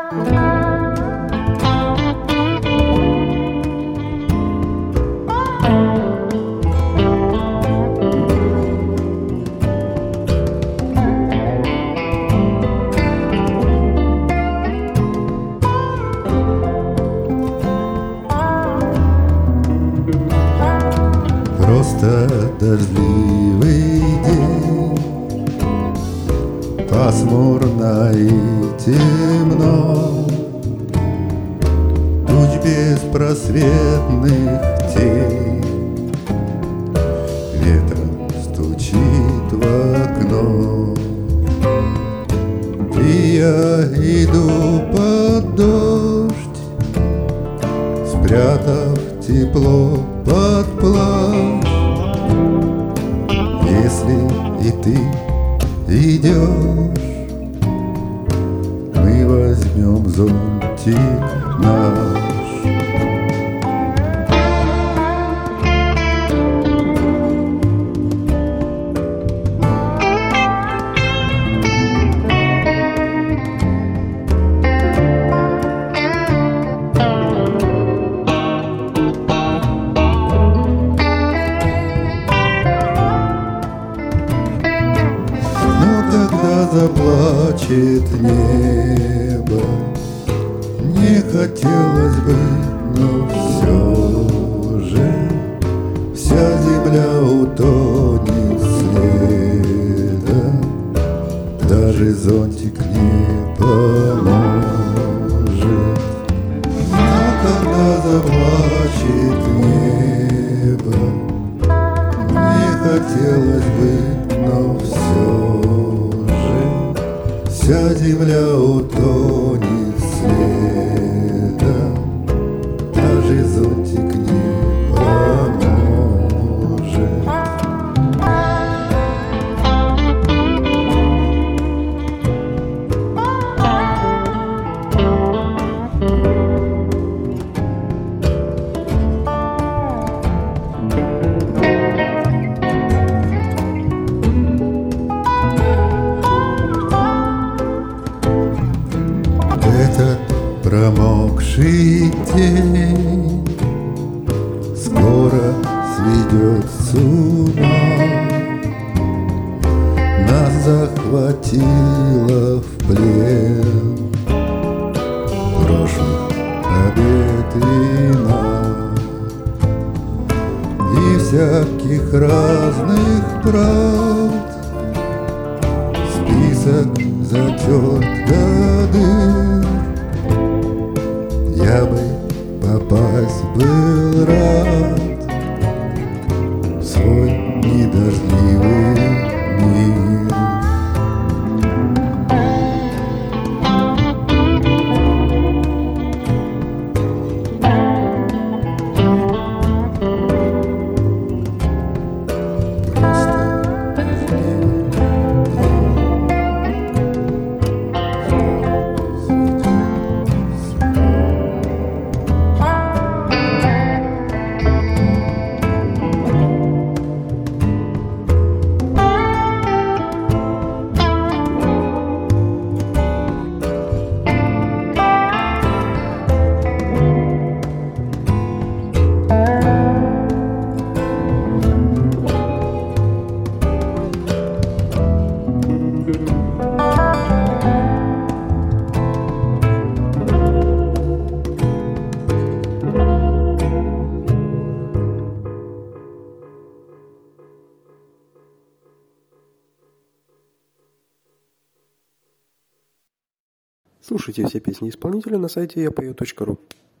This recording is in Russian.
Просто дождливый день, пасмурно и темно, туч беспросветных тень, ветер стучит в окно, и я иду под дождь, спрятав тепло под плащ. Если и ты идешь, мы возьмем зонтик наш. Заплачет небо, не хотелось бы, но все же вся земля утонет следом, даже зонтик не поможет. Но когда заплачет небо, не хотелось бы, но все вся земля утонет следом, даже зонтик не поможет. Этот промокший день скоро сведет с ума. Нас захватила в плен прошлый обет вина и всяких разных правд. Список затерт до дыр. Я бы попасть был рад в свой недождливый мир. Слушайте все песни исполнителя на сайте yapою.ru.